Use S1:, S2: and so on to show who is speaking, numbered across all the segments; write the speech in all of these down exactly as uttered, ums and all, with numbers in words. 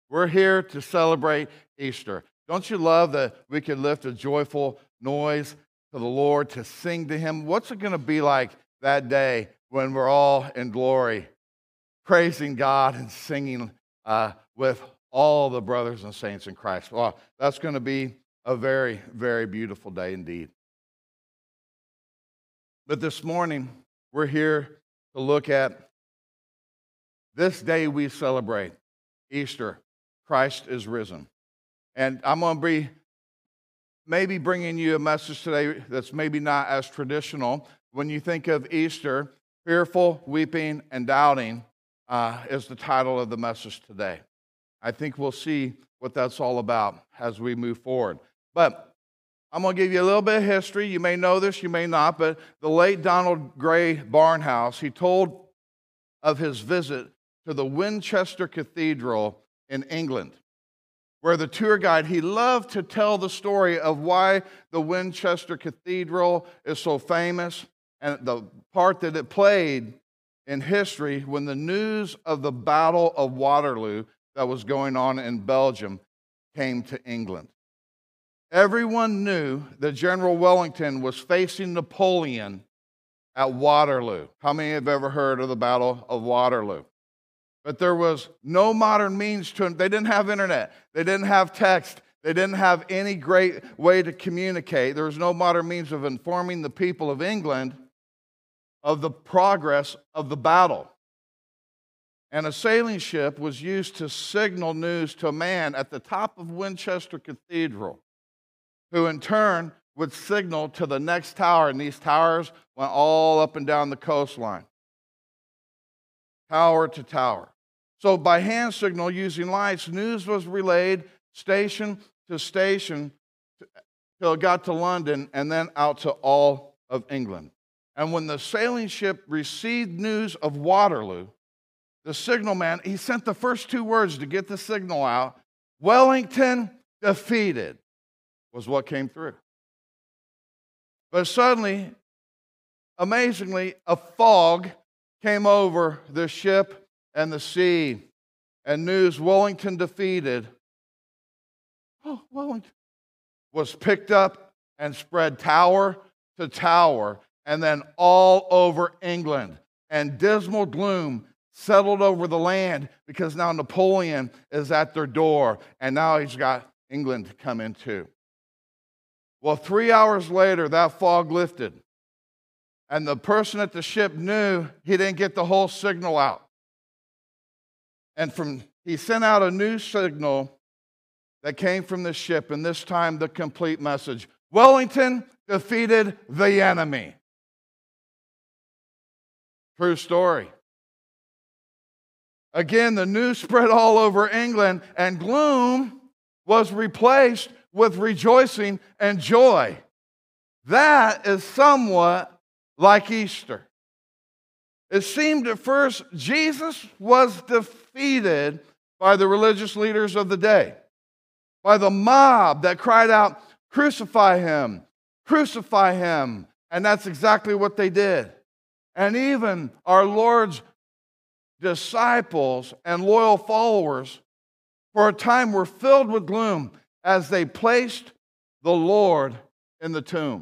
S1: We're here to celebrate Easter. Don't you love that we can lift a joyful noise to the Lord, to sing to Him? What's it going to be like that day when we're all in glory, praising God and singing uh, with all the brothers and saints in Christ? Well, that's going to be a very, very beautiful day indeed. But this morning, we're here to look at this day we celebrate, Easter. Christ is risen. And I'm going to be maybe bringing you a message today that's maybe not as traditional. When you think of Easter, fearful, weeping, and doubting uh, is the title of the message today. I think we'll see what that's all about as we move forward. But I'm going to give you a little bit of history. You may know this, you may not, but the late Donald Gray Barnhouse, he told of his visit to the Winchester Cathedral in England, where the tour guide, he loved to tell the story of why the Winchester Cathedral is so famous and the part that it played in history when the news of the Battle of Waterloo that was going on in Belgium came to England. Everyone knew that General Wellington was facing Napoleon at Waterloo. How many have ever heard of the Battle of Waterloo? But there was no modern means to, they didn't have internet, they didn't have text, they didn't have any great way to communicate. There was no modern means of informing the people of England of the progress of the battle. And a sailing ship was used to signal news to a man at the top of Winchester Cathedral, who in turn would signal to the next tower, and these towers went all up and down the coastline, tower to tower. So by hand signal using lights, news was relayed station to station till it got to London and then out to all of England. And when the sailing ship received news of Waterloo, the signalman, he sent the first two words to get the signal out. Wellington defeated was what came through. But suddenly, amazingly, a fog came over the ship and the sea, and news Wellington defeated, oh, Wellington, was picked up and spread tower to tower, and then all over England. And dismal gloom settled over the land because now Napoleon is at their door, and now he's got England to come into. Well, three hours later, that fog lifted, and the person at the ship knew he didn't get the whole signal out. And from he sent out a new signal that came from the ship, and this time the complete message. Wellington defeated the enemy. True story. Again, the news spread all over England, and gloom was replaced with rejoicing and joy. That is somewhat like Easter. It seemed at first Jesus was defeated by the religious leaders of the day, by the mob that cried out, "Crucify him, crucify him." And that's exactly what they did. And even our Lord's disciples and loyal followers for a time were filled with gloom as they placed the Lord in the tomb.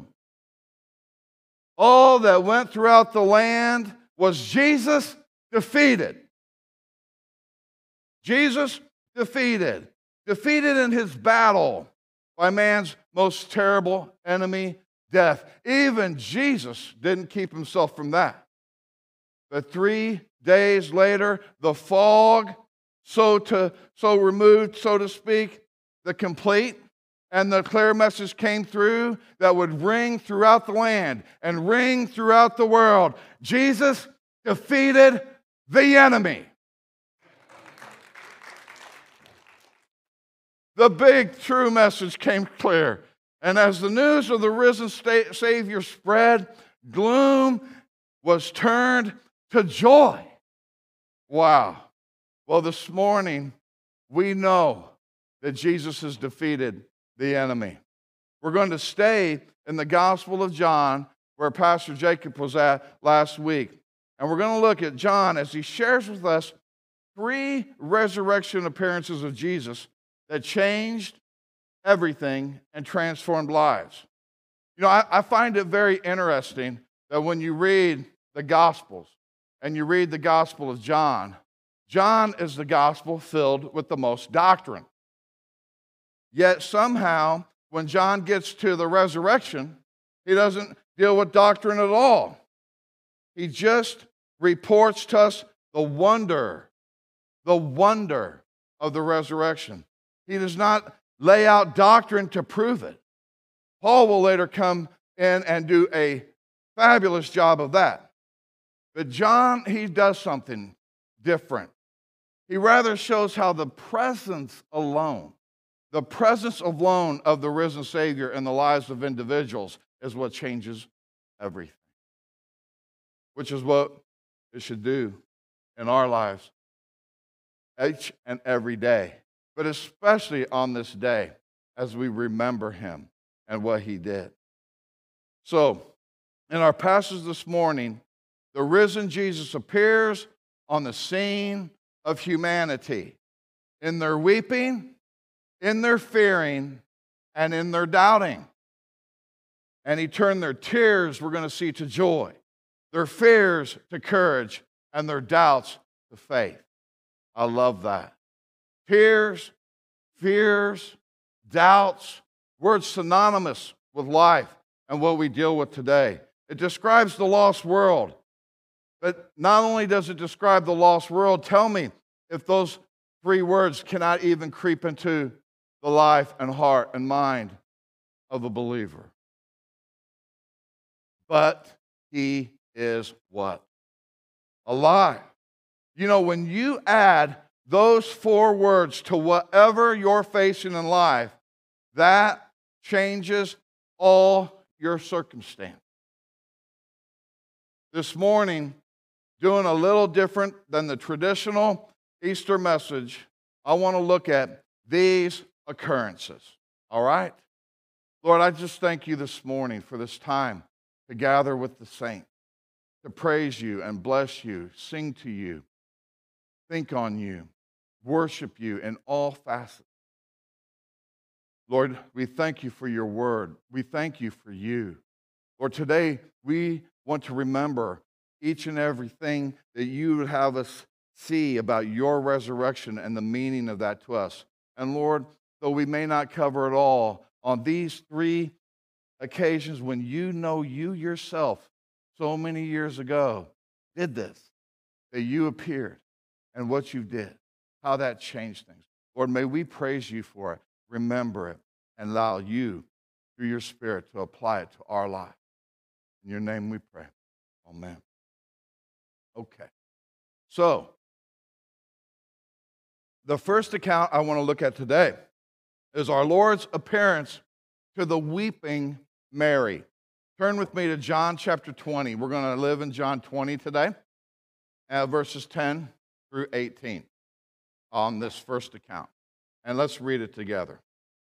S1: All that went throughout the land was Jesus defeated. Jesus defeated. Defeated in his battle by man's most terrible enemy, death. Even Jesus didn't keep himself from that. But three days later, the fog, so to so removed, so to speak, the complete and the clear message came through that would ring throughout the land and ring throughout the world. Jesus defeated the enemy. The big true message came clear. And as the news of the risen Savior spread, gloom was turned to joy. Wow. Well, this morning, we know that Jesus has defeated the enemy. We're going to stay in the Gospel of John, where Pastor Jacob was at last week. And we're going to look at John as he shares with us three resurrection appearances of Jesus that changed everything and transformed lives. You know, I, I find it very interesting that when you read the Gospels and you read the Gospel of John, John is the gospel filled with the most doctrine. Yet somehow, when John gets to the resurrection, he doesn't deal with doctrine at all. He just reports to us the wonder, the wonder of the resurrection. He does not lay out doctrine to prove it. Paul will later come in and do a fabulous job of that. But John, he does something different. He rather shows how the presence alone, the presence alone of the risen Savior in the lives of individuals is what changes everything, which is what it should do in our lives each and every day, but especially on this day as we remember him and what he did. So, in our passage this morning, the risen Jesus appears on the scene of humanity in their weeping, in their fearing, and in their doubting. And he turned their tears, we're going to see, to joy, their fears to courage, and their doubts to faith. I love that. Tears, fears, doubts, words synonymous with life and what we deal with today. It describes the lost world. But not only does it describe the lost world, tell me if those three words cannot even creep into the life and heart and mind of a believer. But he is what? Alive. You know, when you add those four words to whatever you're facing in life, that changes all your circumstance. This morning, doing a little different than the traditional Easter message, I want to look at these occurrences. All right? Lord, I just thank you this morning for this time to gather with the saints, to praise you and bless you, sing to you, think on you, worship you in all facets. Lord, we thank you for your word. We thank you for you. Lord, today we want to remember each and everything that you would have us see about your resurrection and the meaning of that to us. And Lord, though we may not cover it all, on these three occasions when you know you yourself so many years ago did this, that you appeared and what you did, how that changed things. Lord, may we praise you for it, remember it, and allow you, through your Spirit, to apply it to our life. In your name we pray. Amen. Okay. So, the first account I want to look at today is our Lord's appearance to the weeping Mary. Turn with me to John chapter twenty. We're going to live in John twenty today, uh, verses ten through eighteen on this first account. And let's read it together.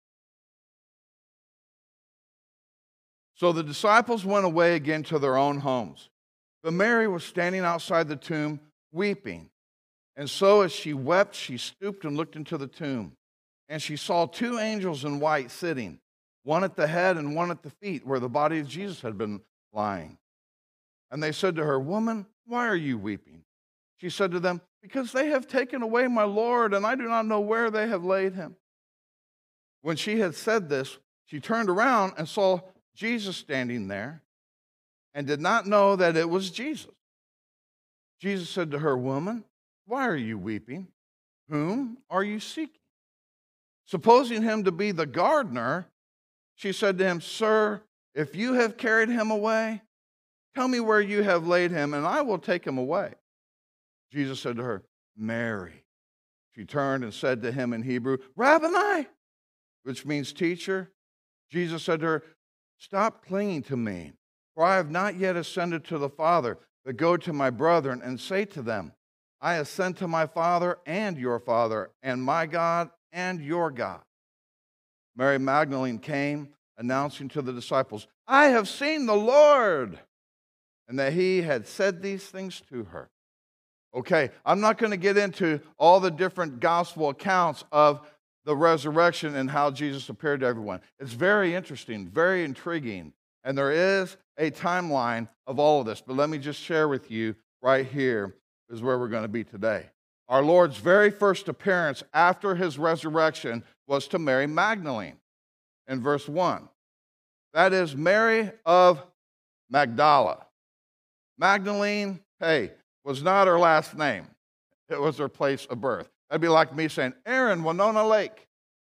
S1: So the disciples went away again to their own homes. But Mary was standing outside the tomb, weeping. And so as she wept, she stooped and looked into the tomb. And she saw two angels in white sitting, one at the head and one at the feet, where the body of Jesus had been lying. And they said to her, "Woman, why are you weeping?" She said to them, "Because they have taken away my Lord, and I do not know where they have laid him." When she had said this, she turned around and saw Jesus standing there, and did not know that it was Jesus. Jesus said to her, "Woman, why are you weeping? Whom are you seeking?" Supposing him to be the gardener, she said to him, "Sir, if you have carried him away, tell me where you have laid him, and I will take him away." Jesus said to her, "Mary." She turned and said to him in Hebrew, "Rabboni," which means teacher. Jesus said to her, "Stop clinging to me, for I have not yet ascended to the Father, but go to my brethren and say to them, I ascend to my Father and your Father, and my God and your God." Mary Magdalene came, announcing to the disciples, "I have seen the Lord," and that he had said these things to her. Okay, I'm not going to get into all the different gospel accounts of the resurrection and how Jesus appeared to everyone. It's very interesting, very intriguing, and there is a timeline of all of this. But let me just share with you right here is where we're going to be today. Our Lord's very first appearance after his resurrection was to Mary Magdalene in verse one. That is Mary of Magdala. Magdalene, hey, was not her last name. It was her place of birth. That'd be like me saying, Aaron, Winona Lake.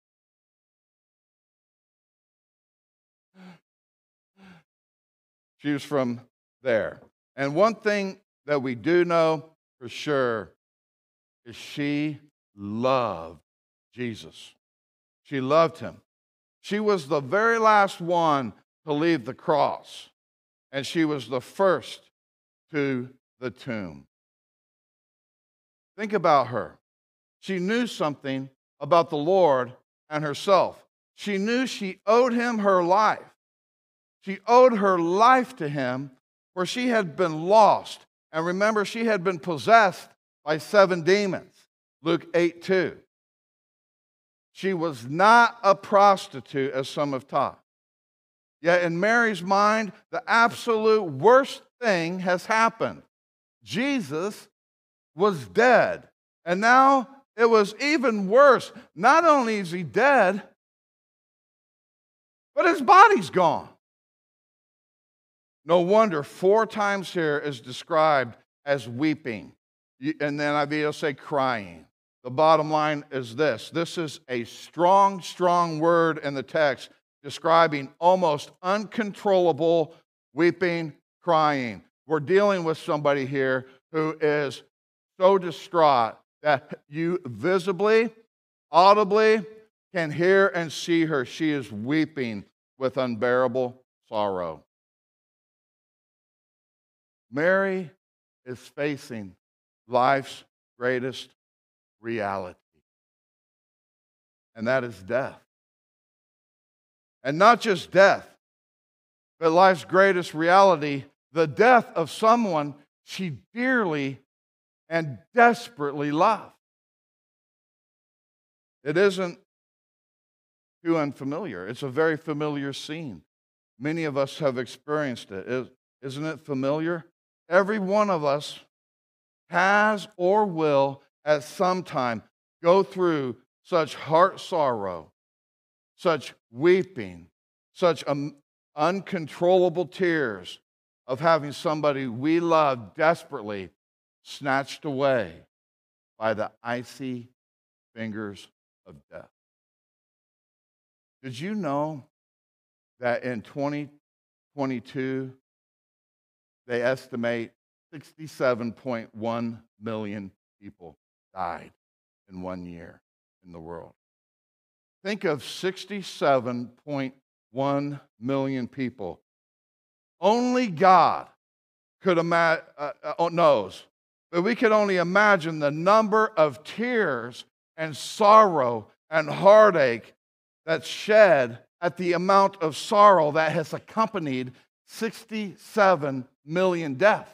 S1: She was from there. And one thing that we do know for sure is she loved Jesus. She loved him. She was the very last one to leave the cross, and she was the first to the tomb. Think about her. She knew something about the Lord and herself. She knew she owed him her life. She owed her life to him, for she had been lost. And remember, she had been possessed by seven demons. Luke eight two. She was not a prostitute, as some have taught. Yet in Mary's mind, the absolute worst thing has happened. Jesus was dead. And now it was even worse. Not only is he dead, but his body's gone. No wonder four times here is described as weeping. And then I will say crying. The bottom line is this. This is a strong, strong word in the text describing almost uncontrollable weeping, crying. We're dealing with somebody here who is so distraught that you visibly, audibly can hear and see her. She is weeping with unbearable sorrow. Mary is facing life's greatest reality, and that is death. And not just death, but life's greatest reality, the death of someone she dearly and desperately loved. It isn't too unfamiliar. It's a very familiar scene. Many of us have experienced it. Isn't it familiar? Every one of us has or will at some time go through such heart sorrow, such weeping, such um, uncontrollable tears of having somebody we love desperately snatched away by the icy fingers of death. Did you know that in twenty twenty-two, they estimate sixty-seven point one million people died in one year in the world? Think of sixty-seven point one million people. Only God could ima- uh, uh, knows, but we could only imagine the number of tears and sorrow and heartache that's shed at the amount of sorrow that has accompanied sixty-seven million deaths.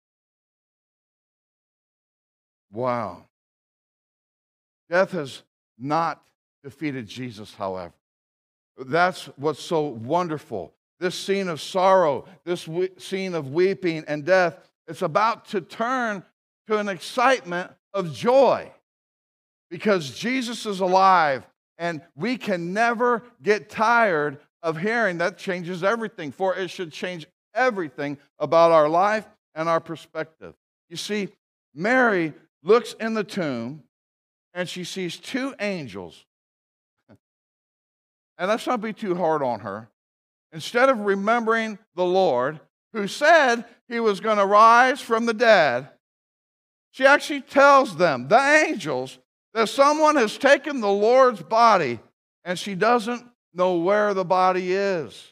S1: Wow. Death has not defeated Jesus, however. That's what's so wonderful. This scene of sorrow, this we- scene of weeping and death, it's about to turn to an excitement of joy because Jesus is alive, and we can never get tired of hearing that changes everything, for it should change everything about our life and our perspective. You see, Mary looks in the tomb and she sees two angels. And let's not be too hard on her. Instead of remembering the Lord, who said he was going to rise from the dead, she actually tells them, the angels, that someone has taken the Lord's body and she doesn't know where the body is.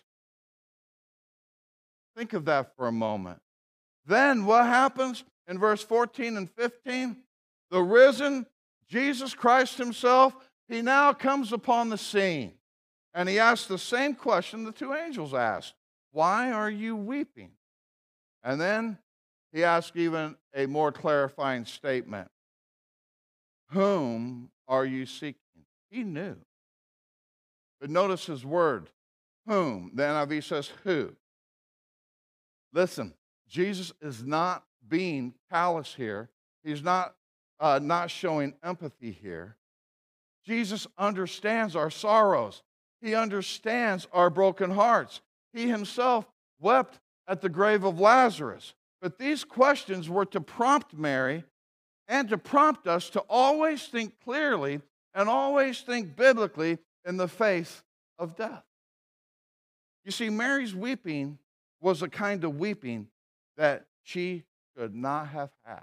S1: Think of that for a moment. Then what happens in verse fourteen and fifteen? The risen Jesus Christ himself, he now comes upon the scene. And he asks the same question the two angels asked. Why are you weeping? And then he asked even a more clarifying statement. Whom are you seeking? He knew. But notice his word, whom. The N I V says who. Listen, Jesus is not being callous here. He's not, uh, not showing empathy here. Jesus understands our sorrows. He understands our broken hearts. He himself wept at the grave of Lazarus. But these questions were to prompt Mary and to prompt us to always think clearly and always think biblically in the face of death. You see, Mary's weeping was a kind of weeping that she could not have had.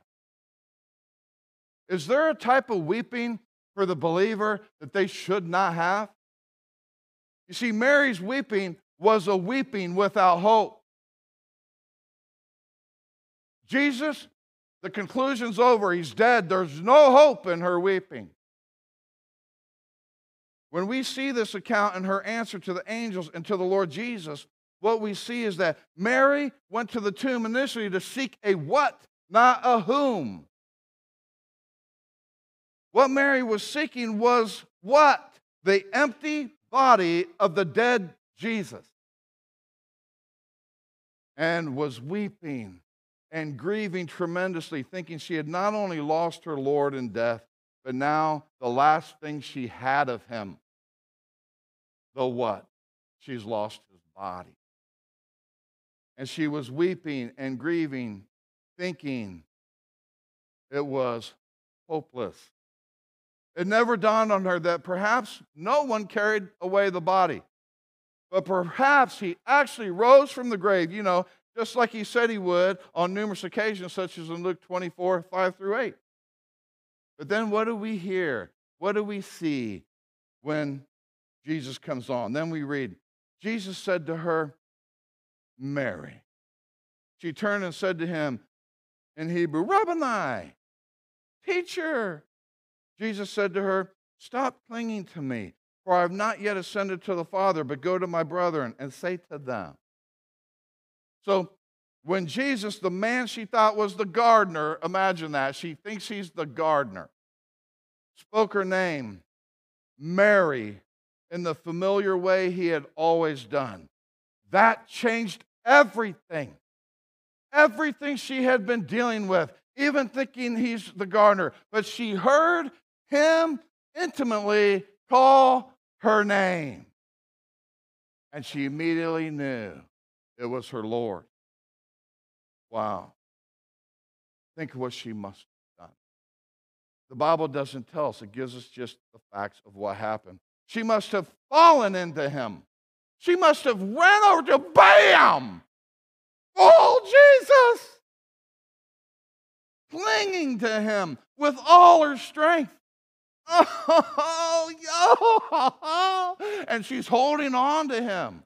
S1: Is there a type of weeping for the believer that they should not have? You see, Mary's weeping was a weeping without hope. Jesus, the conclusion's over. He's dead. There's no hope in her weeping. When we see this account and her answer to the angels and to the Lord Jesus, what we see is that Mary went to the tomb initially to seek a what, not a whom. What Mary was seeking was what? The empty body of the dead Jesus. And was weeping and grieving tremendously, thinking she had not only lost her Lord in death, but now the last thing she had of him. The what? She's lost his body. And she was weeping and grieving, thinking it was hopeless. It never dawned on her that perhaps no one carried away the body, but perhaps he actually rose from the grave, you know, just like he said he would on numerous occasions, such as in Luke twenty-four, five through eight. But then what do we hear? What do we see when Jesus comes on? Then we read, Jesus said to her, Mary. She turned and said to him in Hebrew, Rabboni, teacher. Jesus said to her, stop clinging to me, for I have not yet ascended to the Father, but go to my brethren and say to them. So when Jesus, the man she thought was the gardener, imagine that, she thinks he's the gardener, spoke her name, Mary, in the familiar way he had always done. That changed everything. Everything she had been dealing with, even thinking he's the gardener. But she heard him intimately call her name. And she immediately knew it was her Lord. Wow. Think of what she must have done. The Bible doesn't tell us. It gives us just the facts of what happened. She must have fallen into him. She must have ran over to bam! Oh, Jesus! Clinging to him with all her strength. Oh, oh, and she's holding on to him.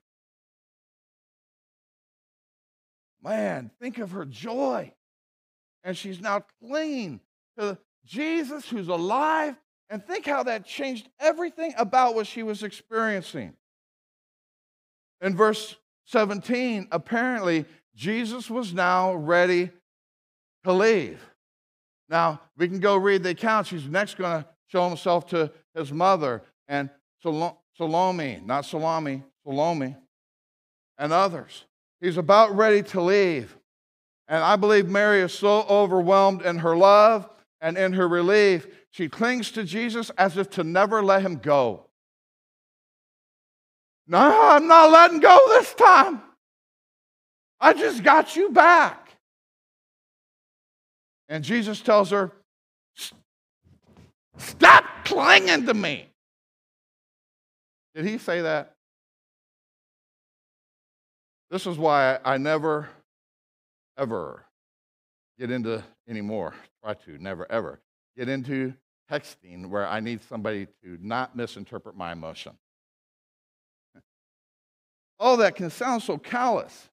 S1: Man, think of her joy. And she's now clinging to Jesus who's alive. And think how that changed everything about what she was experiencing. In verse seventeen, apparently, Jesus was now ready to leave. Now, we can go read the account. He's next going to show himself to his mother and Salome, not Salami, Salome, and others. He's about ready to leave. And I believe Mary is so overwhelmed in her love and in her relief, she clings to Jesus as if to never let him go. No, I'm not letting go this time. I just got you back. And Jesus tells her, stop clinging to me. Did he say that? This is why I never, ever get into anymore. Try to never, ever get into texting where I need somebody to not misinterpret my emotion. All that can sound so callous.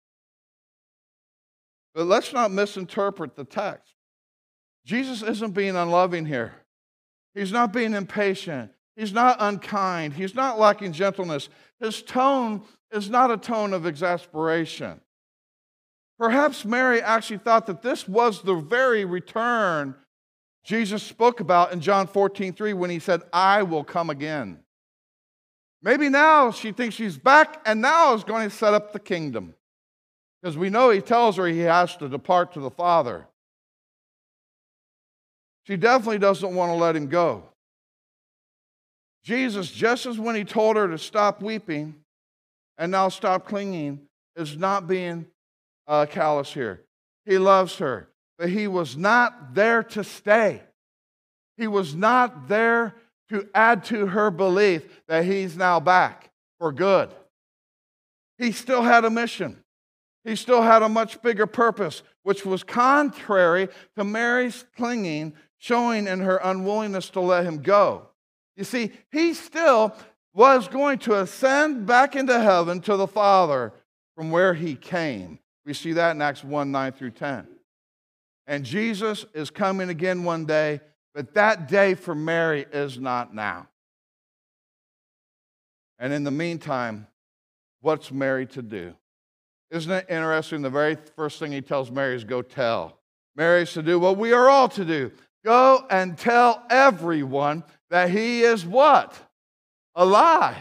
S1: But let's not misinterpret the text. Jesus isn't being unloving here. He's not being impatient. He's not unkind. He's not lacking gentleness. His tone is not a tone of exasperation. Perhaps Mary actually thought that this was the very return Jesus spoke about in John fourteen three when he said, I will come again. Maybe now she thinks she's back and now is going to set up the kingdom. Because we know he tells her he has to depart to the Father. She definitely doesn't want to let him go. Jesus, just as when he told her to stop weeping and now stop clinging, is not being uh, callous here. He loves her, but he was not there to stay. He was not there to add to her belief that he's now back for good. He still had a mission. He still had a much bigger purpose, which was contrary to Mary's clinging, showing in her unwillingness to let him go. You see, he still was going to ascend back into heaven to the Father from where he came. We see that in Acts one, nine through ten. And Jesus is coming again one day, but that day for Mary is not now. And in the meantime, what's Mary to do? Isn't it interesting? The very first thing he tells Mary is go tell. Mary's to do what we are all to do. Go and tell everyone that he is what? Alive.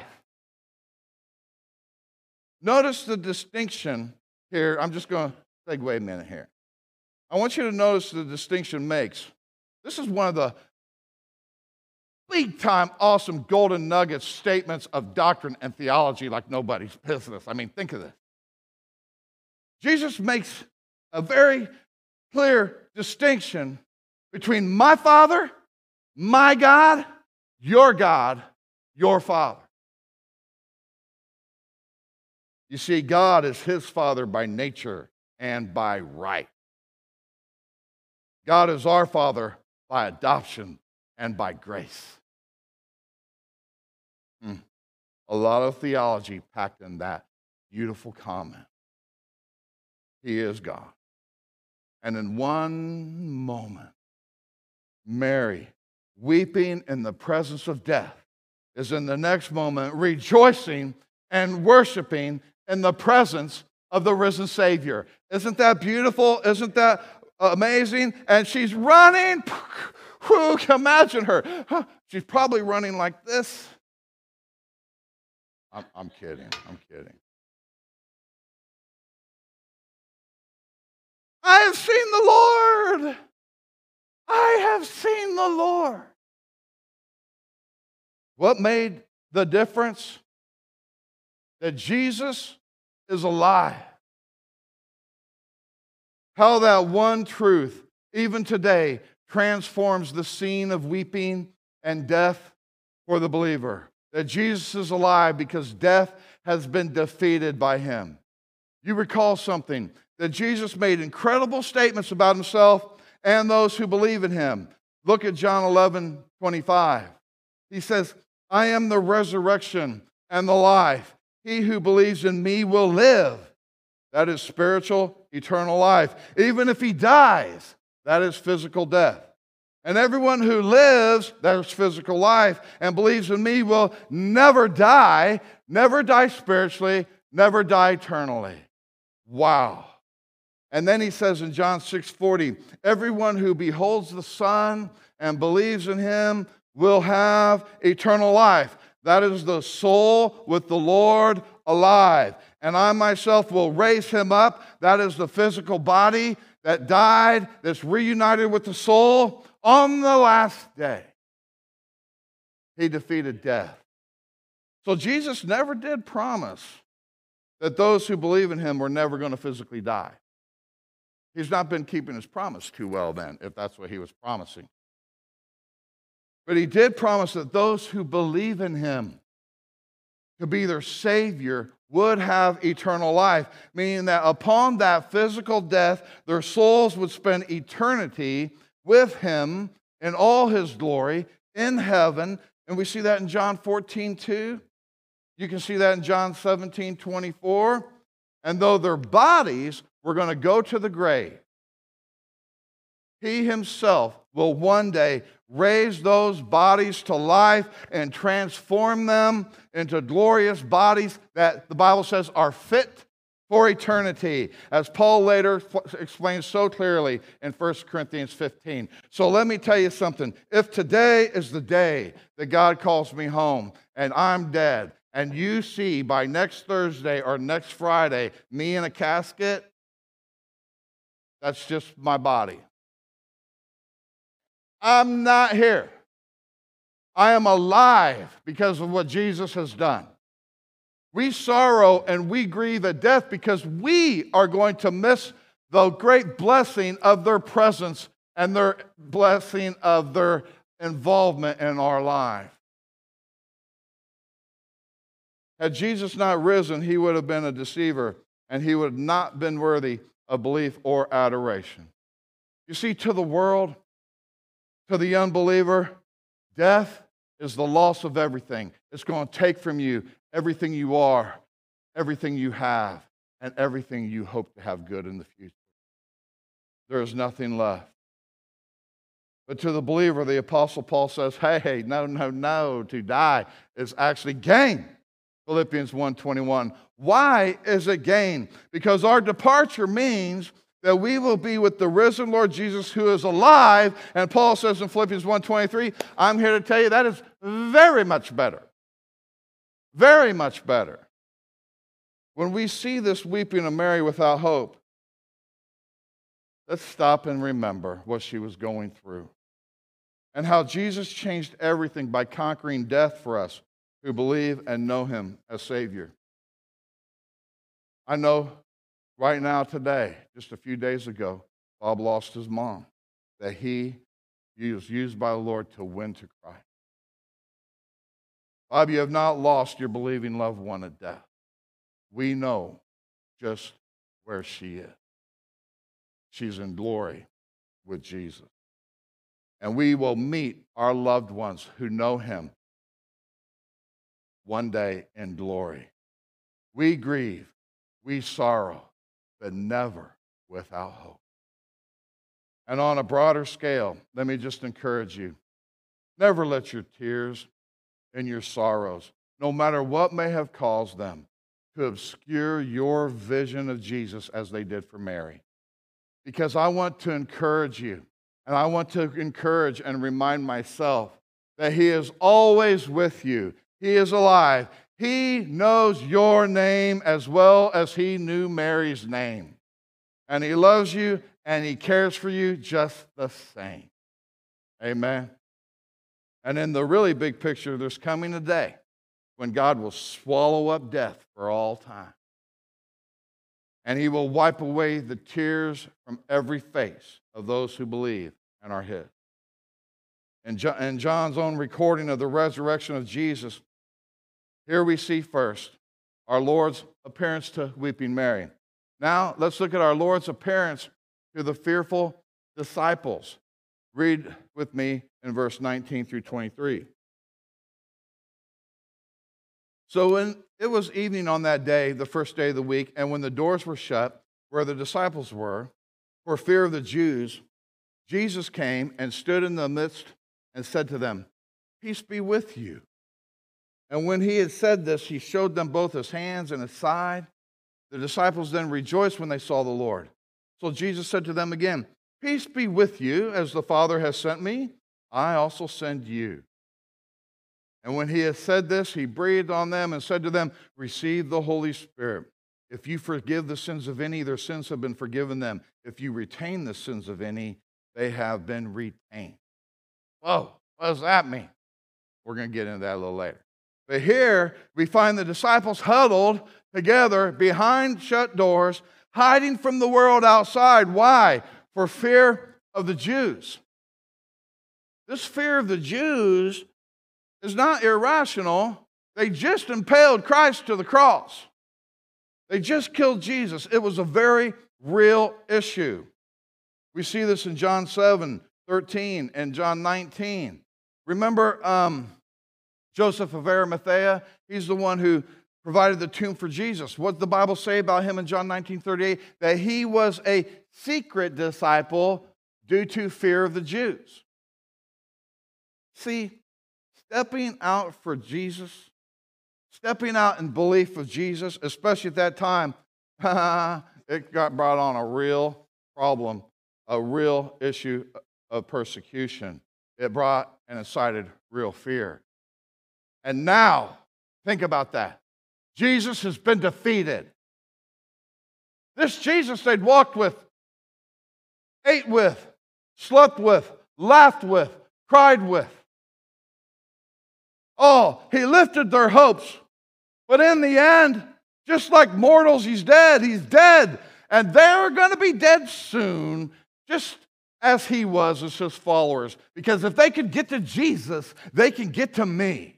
S1: Notice the distinction here. I'm just going to segue a minute here. I want you to notice the distinction makes. This is one of the big-time, awesome golden nuggets statements of doctrine and theology like nobody's business. I mean, think of this. Jesus makes a very clear distinction between my Father, my God, your God, your Father. You see, God is his Father by nature and by right. God is our Father by adoption and by grace. Hmm. A lot of theology packed in that beautiful comment. He is God. And in one moment, Mary, weeping in the presence of death, is in the next moment rejoicing and worshiping in the presence of the risen Savior. Isn't that beautiful? Isn't that amazing? And she's running. Who can imagine her? She's probably running like this. I'm, I'm kidding. I'm kidding. I have seen the Lord. I have seen the Lord. What made the difference? That Jesus is alive. How that one truth, even today, transforms the scene of weeping and death for the believer. That Jesus is alive because death has been defeated by him. You recall something, that Jesus made incredible statements about himself and those who believe in him. Look at John eleven twenty-five. He says, I am the resurrection and the life. He who believes in me will live. That is spiritual, eternal life. Even if he dies, that is physical death. And everyone who lives, that is physical life, and believes in me will never die, never die spiritually, never die eternally. Wow. And then he says in John six forty, everyone who beholds the Son and believes in him will have eternal life. That is the soul with the Lord alive. And I myself will raise him up. That is the physical body that died, that's reunited with the soul on the last day. He defeated death. So Jesus never did promise that those who believe in him were never going to physically die. He's not been keeping his promise too well then, if that's what he was promising. But he did promise that those who believe in him to be their Savior would have eternal life, meaning that upon that physical death, their souls would spend eternity with him in all his glory in heaven. And we see that in John fourteen two. You can see that in John seventeen twenty-four. And though their bodies were going to go to the grave, he himself will one day raise those bodies to life and transform them into glorious bodies that the Bible says are fit for eternity, as Paul later explains so clearly in First Corinthians fifteen. So let me tell you something. If today is the day that God calls me home and I'm dead, and you see by next Thursday or next Friday me in a casket, that's just my body. I'm not here. I am alive because of what Jesus has done. We sorrow and we grieve at death because we are going to miss the great blessing of their presence and their blessing of their involvement in our life. Had Jesus not risen, he would have been a deceiver, and he would have not been worthy of belief or adoration. You see, to the world, to the unbeliever, death is the loss of everything. It's going to take from you everything you are, everything you have, and everything you hope to have good in the future. There is nothing left. But to the believer, the Apostle Paul says, hey, no, no, no, to die is actually gain. Philippians one twenty-one. Why is it gain? Because our departure means that we will be with the risen Lord Jesus who is alive. And Paul says in Philippians one twenty-three, I'm here to tell you that is very much better. Very much better. When we see this weeping of Mary without hope, let's stop and remember what she was going through and how Jesus changed everything by conquering death for us who believe and know him as Savior. I know right now, today, just a few days ago, Bob lost his mom, that he was used by the Lord to win to Christ. Bob, you have not lost your believing loved one at death. We know just where she is. She's in glory with Jesus. And we will meet our loved ones who know him one day in glory. We grieve, we sorrow, but never without hope. And on a broader scale, let me just encourage you, never let your tears and your sorrows, no matter what may have caused them, to obscure your vision of Jesus as they did for Mary. Because I want to encourage you, and I want to encourage and remind myself that he is always with you. He is alive. He knows your name as well as he knew Mary's name. And he loves you and he cares for you just the same. Amen. And in the really big picture, there's coming a day when God will swallow up death for all time. And he will wipe away the tears from every face of those who believe and are his. In John's own recording of the resurrection of Jesus, here we see first our Lord's appearance to weeping Mary. Now, let's look at our Lord's appearance to the fearful disciples. Read with me in verse nineteen through twenty-three. So when it was evening on that day, the first day of the week, and when the doors were shut, where the disciples were, for fear of the Jews, Jesus came and stood in the midst and said to them, "Peace be with you." And when he had said this, he showed them both his hands and his side. The disciples then rejoiced when they saw the Lord. So Jesus said to them again, "Peace be with you, as the Father has sent me, I also send you." And when he had said this, he breathed on them and said to them, "Receive the Holy Spirit. If you forgive the sins of any, their sins have been forgiven them. If you retain the sins of any, they have been retained." Whoa, what does that mean? We're going to get into that a little later. But here we find the disciples huddled together behind shut doors, hiding from the world outside. Why? For fear of the Jews. This fear of the Jews is not irrational. They just impaled Christ to the cross. They just killed Jesus. It was a very real issue. We see this in John seven, thirteen, and John nineteen. Remember um, Joseph of Arimathea? He's the one who provided the tomb for Jesus. What did the Bible say about him in John nineteen thirty-eight? That he was a secret disciple due to fear of the Jews. See, stepping out for Jesus, stepping out in belief of Jesus, especially at that time, it got brought on a real problem, a real issue of persecution. It brought and incited real fear. And now, think about that. Jesus has been defeated. This Jesus they'd walked with, ate with, slept with, laughed with, cried with. Oh, he lifted their hopes. But in the end, just like mortals, he's dead. He's dead. And they're going to be dead soon, just as he was as his followers. Because if they could get to Jesus, they can get to me.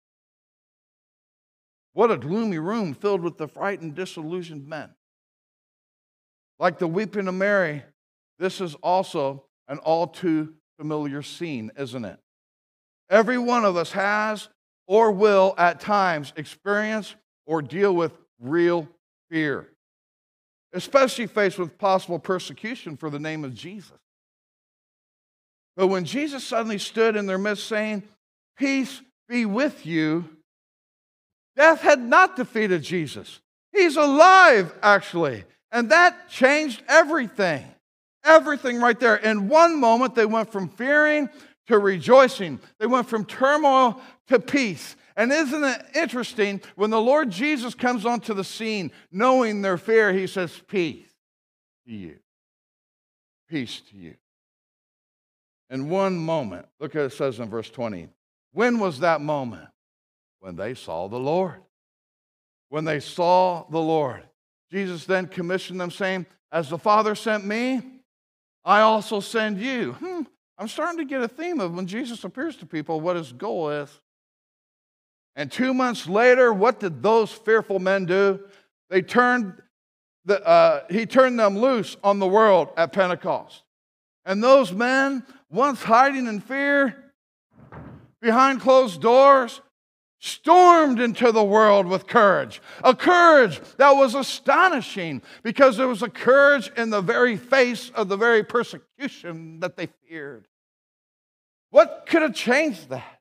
S1: What a gloomy room filled with the frightened, disillusioned men. Like the weeping of Mary, this is also an all too familiar scene, isn't it? Every one of us has or will at times experience or deal with real fear, especially faced with possible persecution for the name of Jesus. But when Jesus suddenly stood in their midst saying, "Peace be with you," death had not defeated Jesus. He's alive, actually. And that changed everything. Everything right there. In one moment, they went from fearing to rejoicing. They went from turmoil to peace. And isn't it interesting, when the Lord Jesus comes onto the scene, knowing their fear, he says, "Peace to you. Peace to you." In one moment, look at what it says in verse twenty. When was that moment? When they saw the Lord. When they saw the Lord. Jesus then commissioned them, saying, "As the Father sent me, I also send you." Hmm, I'm starting to get a theme of when Jesus appears to people, what his goal is. And two months later, what did those fearful men do? They turned the, uh, he turned them loose on the world at Pentecost. And those men, once hiding in fear, behind closed doors, stormed into the world with courage. A courage that was astonishing because there was a courage in the very face of the very persecution that they feared. What could have changed that?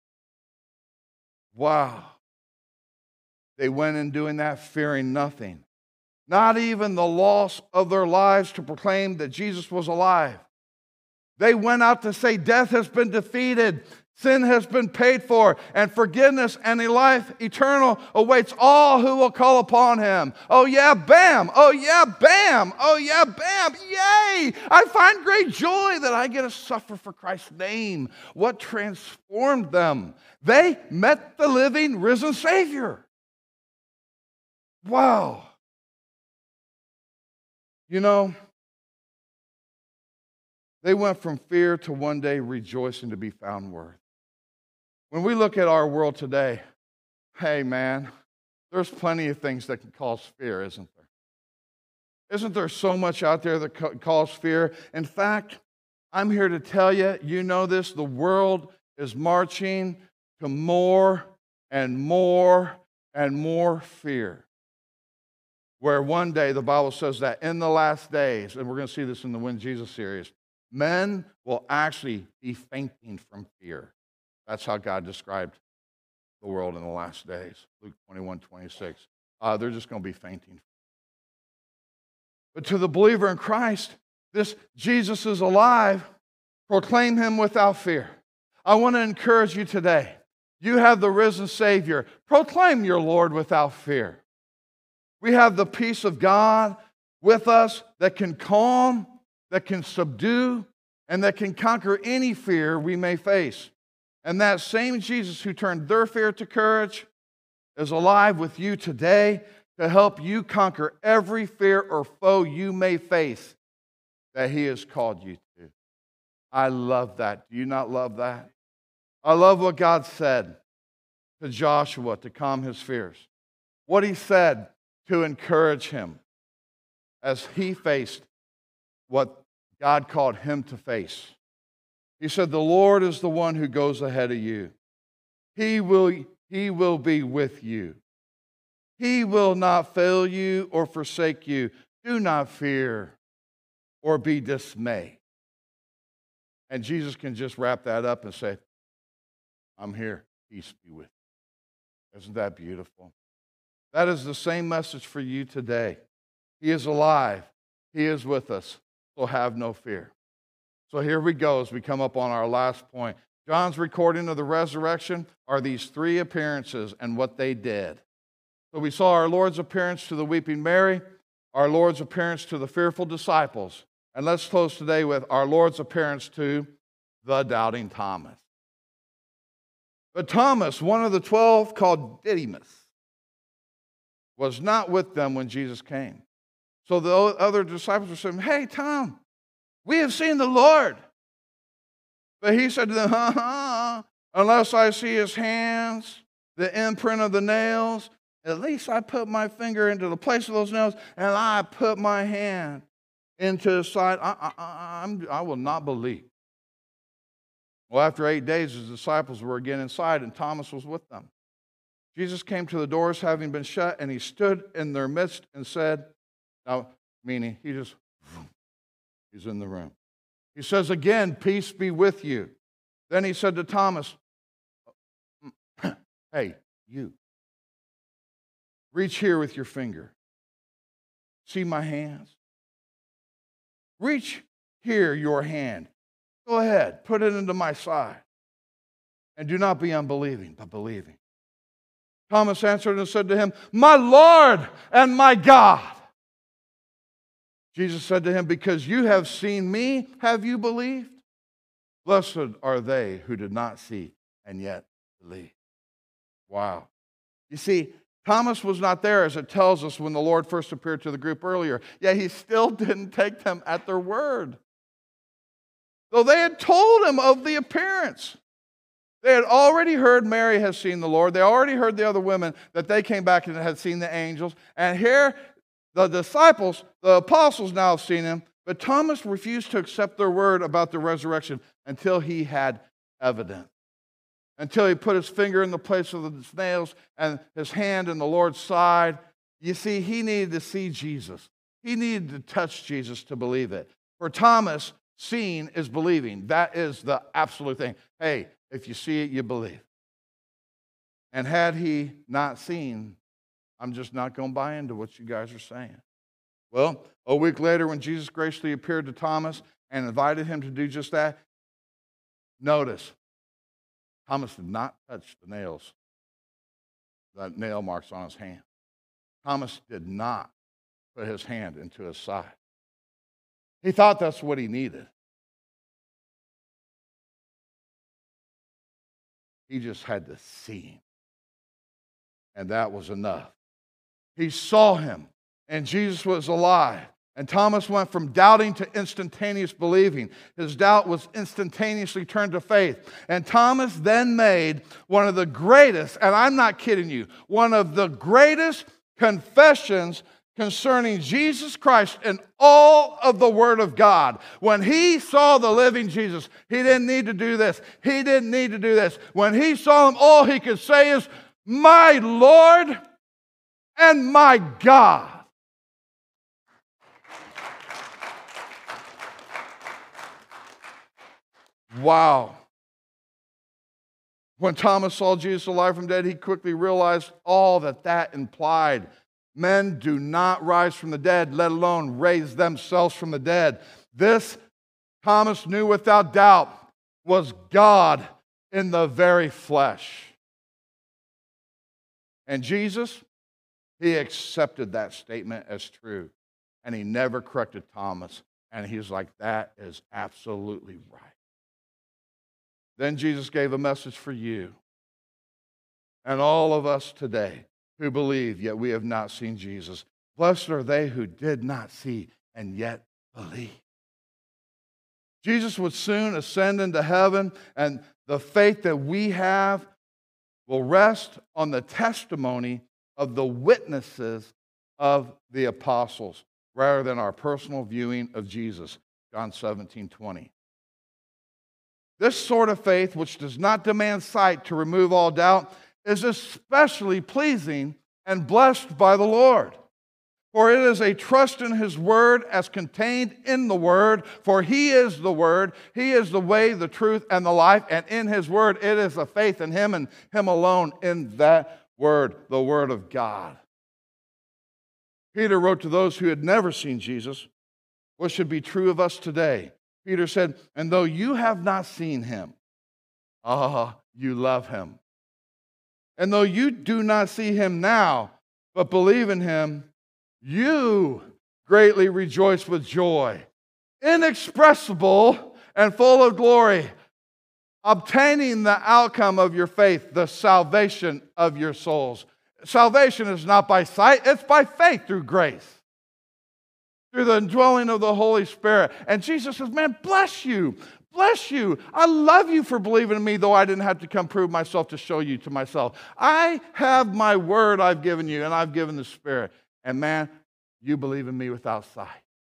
S1: Wow. They went in doing that fearing nothing. Not even the loss of their lives to proclaim that Jesus was alive. They went out to say death has been defeated. Sin has been paid for, and forgiveness and a life eternal awaits all who will call upon him. Oh yeah, bam! Oh yeah, bam! Oh yeah, bam! Yay! I find great joy that I get to suffer for Christ's name. What transformed them? They met the living, risen Savior. Wow. You know, they went from fear to one day rejoicing to be found worthy. When we look at our world today, hey man, there's plenty of things that can cause fear, isn't there? Isn't there so much out there that ca- causes fear? In fact, I'm here to tell you, you know this, the world is marching to more and more and more fear. Where one day the Bible says that in the last days, and we're going to see this in the When Jesus series, men will actually be fainting from fear. That's how God described the world in the last days. Luke twenty-one, twenty-six. Uh, they're just going to be fainting. But to the believer in Christ, this Jesus is alive. Proclaim him without fear. I want to encourage you today. You have the risen Savior. Proclaim your Lord without fear. We have the peace of God with us that can calm, that can subdue, and that can conquer any fear we may face. And that same Jesus who turned their fear to courage is alive with you today to help you conquer every fear or foe you may face that he has called you to. I love that. Do you not love that? I love what God said to Joshua to calm his fears. What he said to encourage him as he faced what God called him to face. He said, "The Lord is the one who goes ahead of you. He will, he will be with you. He will not fail you or forsake you. Do not fear or be dismayed." And Jesus can just wrap that up and say, "I'm here. Peace be with you." Isn't that beautiful? That is the same message for you today. He is alive. He is with us. So have no fear. So here we go as we come up on our last point. John's recording of the resurrection are these three appearances and what they did. So we saw our Lord's appearance to the weeping Mary, our Lord's appearance to the fearful disciples, and let's close today with our Lord's appearance to the doubting Thomas. But Thomas, one of the twelve, called Didymus, was not with them when Jesus came. So the other disciples were saying, "Hey, Tom, we have seen the Lord." But he said to them, "Uh-huh, unless I see his hands, the imprint of the nails, at least I put my finger into the place of those nails, and I put my hand into his side, I, I, I'm, I will not believe." Well, after eight days, his disciples were again inside, and Thomas was with them. Jesus came to the doors, having been shut, and he stood in their midst and said, now, meaning he just, he's in the room. He says again, "Peace be with you." Then he said to Thomas, "Hey, you, reach here with your finger. See my hands? Reach here your hand. Go ahead, put it into my side. And do not be unbelieving, but believing." Thomas answered and said to him, "My Lord and my God." Jesus said to him, "Because you have seen me, have you believed? Blessed are they who did not see and yet believe." Wow. You see, Thomas was not there, as it tells us when the Lord first appeared to the group earlier. Yet he still didn't take them at their word. Though they had told him of the appearance. They had already heard Mary has seen the Lord. They already heard the other women that they came back and had seen the angels. And here the disciples, the apostles now have seen him. But Thomas refused to accept their word about the resurrection until he had evidence. Until he put his finger in the place of the nails and his hand in the Lord's side. You see, he needed to see Jesus. He needed to touch Jesus to believe it. For Thomas, seeing is believing. That is the absolute thing. Hey, if you see it, you believe. And had he not seen, I'm just not going to buy into what you guys are saying. Well, a week later, when Jesus graciously appeared to Thomas and invited him to do just that, notice, Thomas did not touch the nails, the nail marks on his hand. Thomas did not put his hand into his side. He thought that's what he needed. He just had to see him. And that was enough. He saw him, and Jesus was alive. And Thomas went from doubting to instantaneous believing. His doubt was instantaneously turned to faith. And Thomas then made one of the greatest, and I'm not kidding you, one of the greatest confessions concerning Jesus Christ and all of the Word of God. When he saw the living Jesus, he didn't need to do this. He didn't need to do this. When he saw him, all he could say is, "My Lord and my God." Wow. When Thomas saw Jesus alive from dead, he quickly realized all that that implied. Men do not rise from the dead, let alone raise themselves from the dead. This, Thomas knew without doubt, was God in the very flesh. And Jesus, he accepted that statement as true. And he never corrected Thomas. And he was like, that is absolutely right. Then Jesus gave a message for you and all of us today who believe, yet we have not seen Jesus. Blessed are they who did not see and yet believe. Jesus would soon ascend into heaven, and the faith that we have will rest on the testimony of the witnesses of the apostles rather than our personal viewing of Jesus. John seventeen twenty. This sort of faith, which does not demand sight to remove all doubt, is especially pleasing and blessed by the Lord. For it is a trust in His Word as contained in the Word, for He is the Word, He is the way, the truth, and the life, and in His Word it is a faith in Him and Him alone in that Word, the Word of God. Peter wrote to those who had never seen Jesus what should be true of us today. Peter said, and though you have not seen him, ah, you love him. And though you do not see him now, but believe in him, you greatly rejoice with joy, inexpressible and full of glory, obtaining the outcome of your faith, the salvation of your souls. Salvation is not by sight, it's by faith through grace, through the indwelling of the Holy Spirit. And Jesus says, man, bless you, bless you. I love you for believing in me, though I didn't have to come prove myself to show you to myself. I have my word I've given you, and I've given the Spirit. And man, you believe in me without sight.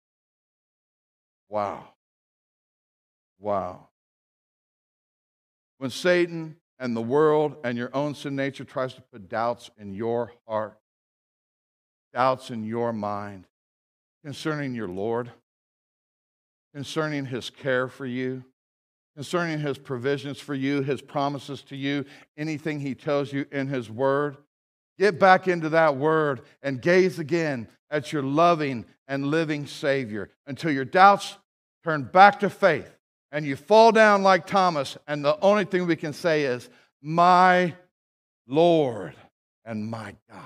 S1: Wow. Wow. When Satan and the world and your own sin nature tries to put doubts in your heart, doubts in your mind concerning your Lord, concerning his care for you, concerning his provisions for you, his promises to you, anything he tells you in his word, get back into that word and gaze again at your loving and living Savior until your doubts turn back to faith and you fall down like Thomas, and the only thing we can say is, my Lord and my God.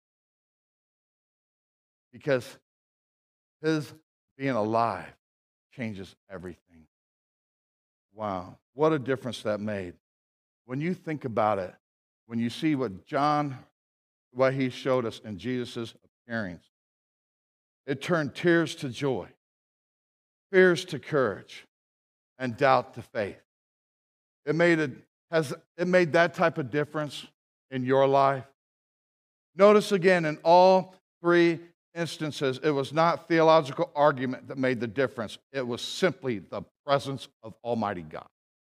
S1: Because his being alive changes everything. Wow, what a difference that made. When you think about it, when you see what John, what he showed us in Jesus' appearance, it turned tears to joy, fears to courage, and doubt to faith. It made it has it made that type of difference in your life. Notice again, in all three instances, it was not theological argument that made the difference. It was simply the presence of Almighty God.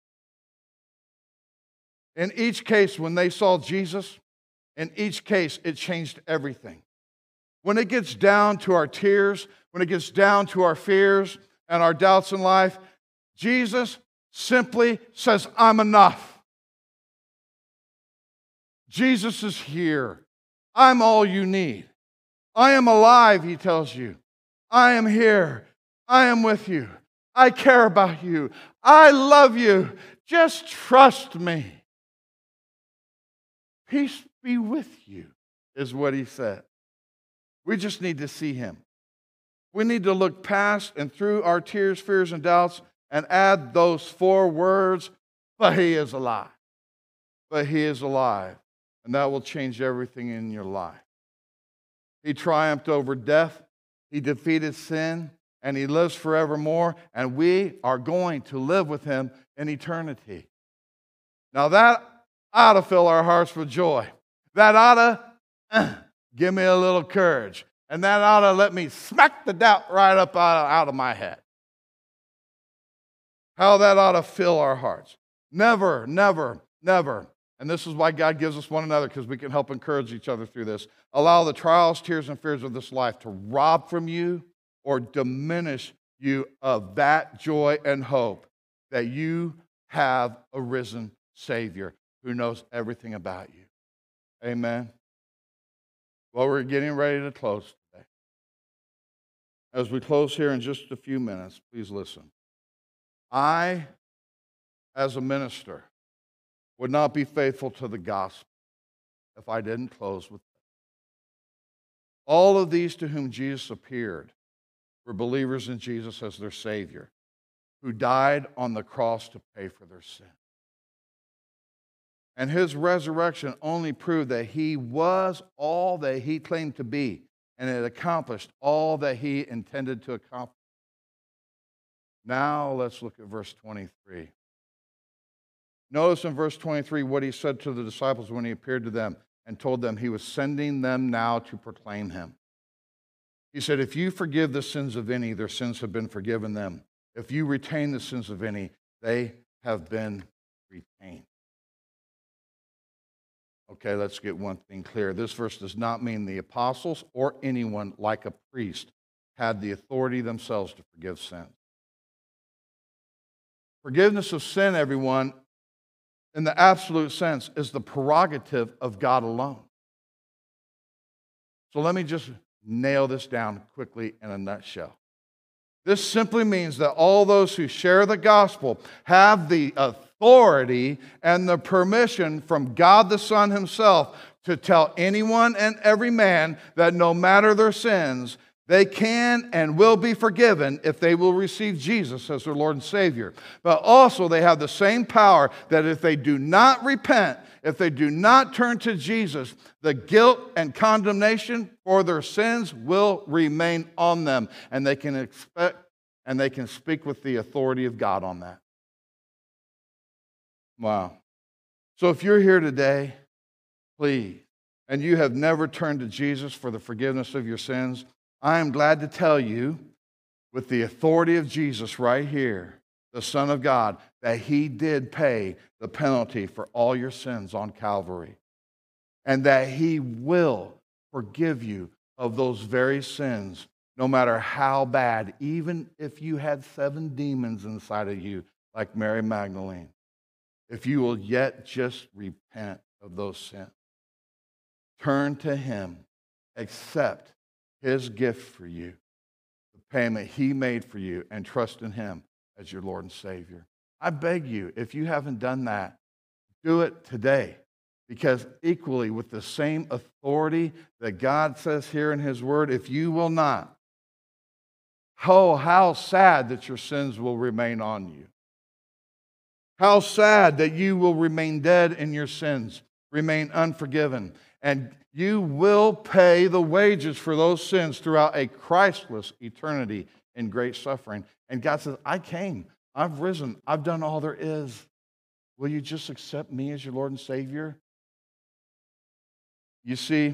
S1: In each case, when they saw Jesus, in each case, it changed everything. When it gets down to our tears, when it gets down to our fears and our doubts in life, Jesus simply says, I'm enough. Jesus is here. I'm all you need. I am alive, he tells you. I am here. I am with you. I care about you. I love you. Just trust me. Peace be with you, is what he said. We just need to see him. We need to look past and through our tears, fears, and doubts and add those four words, but he is alive. But he is alive. And that will change everything in your life. He triumphed over death. He defeated sin. And he lives forevermore. And we are going to live with him in eternity. Now that ought to fill our hearts with joy. That ought to uh, give me a little courage. And that ought to let me smack the doubt right up out of, out of my head. How that ought to fill our hearts. Never, never, never. And this is why God gives us one another, because we can help encourage each other through this. Allow the trials, tears, and fears of this life to rob from you or diminish you of that joy and hope that you have a risen Savior who knows everything about you. Amen. Well, we're getting ready to close today. As we close here in just a few minutes, please listen. I, as a minister, would not be faithful to the gospel if I didn't close with this. All of these to whom Jesus appeared were believers in Jesus as their Savior, who died on the cross to pay for their sin. And his resurrection only proved that he was all that he claimed to be, and it accomplished all that he intended to accomplish. Now let's look at verse twenty-three. Notice in verse twenty-three what he said to the disciples when he appeared to them and told them he was sending them now to proclaim him. He said, if you forgive the sins of any, their sins have been forgiven them. If you retain the sins of any, they have been retained. Okay, let's get one thing clear. This verse does not mean the apostles or anyone like a priest had the authority themselves to forgive sin. Forgiveness of sin, everyone, in the absolute sense, is the prerogative of God alone. So let me just nail this down quickly in a nutshell. This simply means that all those who share the gospel have the authority and the permission from God the Son himself to tell anyone and every man that no matter their sins, they can and will be forgiven if they will receive Jesus as their Lord and Savior. But also they have the same power that if they do not repent, if they do not turn to Jesus, the guilt and condemnation for their sins will remain on them. And they can expect and they can speak with the authority of God on that. Wow. So if you're here today, please, and you have never turned to Jesus for the forgiveness of your sins, I am glad to tell you, with the authority of Jesus right here, the Son of God, that he did pay the penalty for all your sins on Calvary, and that he will forgive you of those very sins, no matter how bad, even if you had seven demons inside of you, like Mary Magdalene, if you will yet just repent of those sins. Turn to him, accept his gift for you, the payment he made for you, and trust in him as your Lord and Savior. I beg you, if you haven't done that, do it today. Because equally, with the same authority that God says here in his word, if you will not, oh, how sad that your sins will remain on you. How sad that you will remain dead in your sins, remain unforgiven. And you will pay the wages for those sins throughout a Christless eternity in great suffering. And God says, I came, I've risen, I've done all there is. Will you just accept me as your Lord and Savior? You see,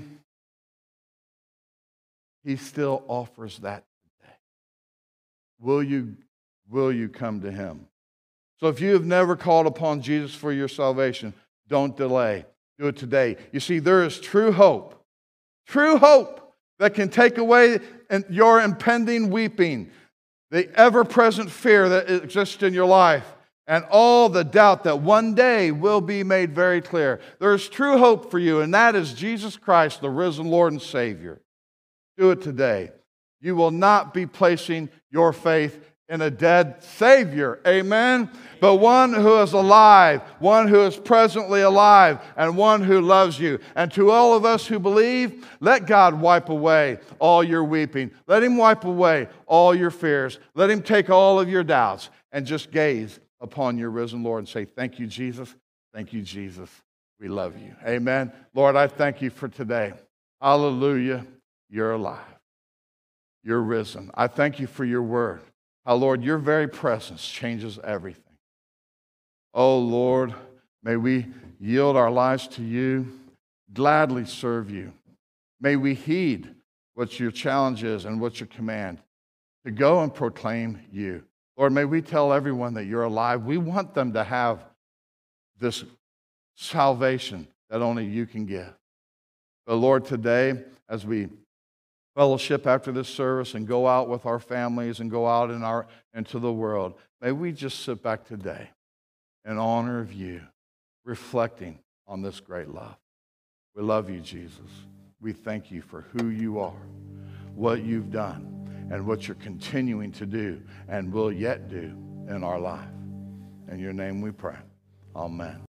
S1: he still offers that today. Will you, will you come to him? So if you have never called upon Jesus for your salvation, don't delay. Do it today. You see, there is true hope, true hope that can take away your impending weeping, the ever-present fear that exists in your life, and all the doubt that one day will be made very clear. There is true hope for you, and that is Jesus Christ, the risen Lord and Savior. Do it today. You will not be placing your faith in a dead Savior, amen? But one who is alive, one who is presently alive, and one who loves you. And to all of us who believe, let God wipe away all your weeping. Let him wipe away all your fears. Let him take all of your doubts and just gaze upon your risen Lord and say, thank you, Jesus. Thank you, Jesus. We love you. Amen. Lord, I thank you for today. Hallelujah. You're alive. You're risen. I thank you for your word. How, Lord, your very presence changes everything. Oh, Lord, may we yield our lives to you, gladly serve you. May we heed what your challenge is and what your command, to go and proclaim you. Lord, may we tell everyone that you're alive. We want them to have this salvation that only you can give. But, Lord, today, as we fellowship after this service and go out with our families and go out in our, into the world, may we just sit back today in honor of you, reflecting on this great love. We love you, Jesus. We thank you for who you are, what you've done, and what you're continuing to do and will yet do in our life. In your name we pray. Amen.